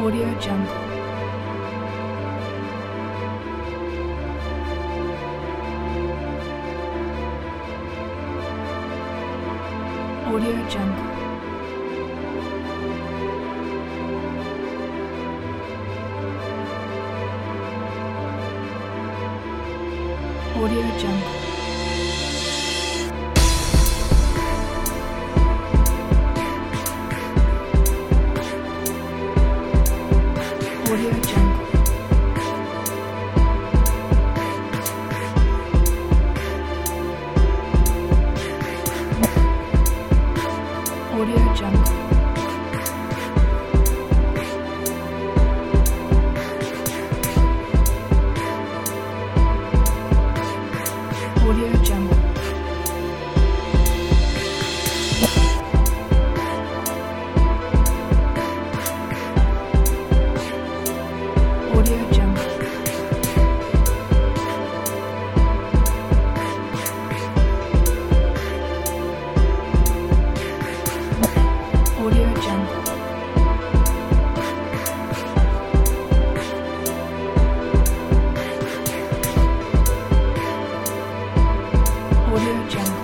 Audio Jungle. Audio Jungle. Audio Jungle. Audio Jungle. Audio Jungle. Audio Jungle. Audio Jungle. Audio Jungle. Audio Jungle.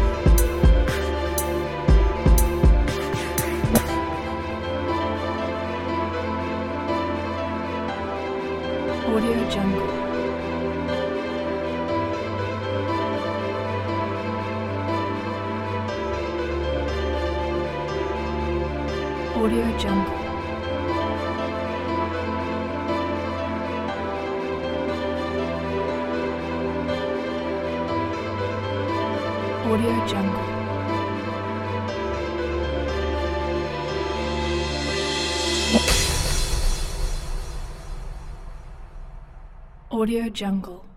Audio Jungle. Audio Jungle. Audio Jungle. Audio Jungle.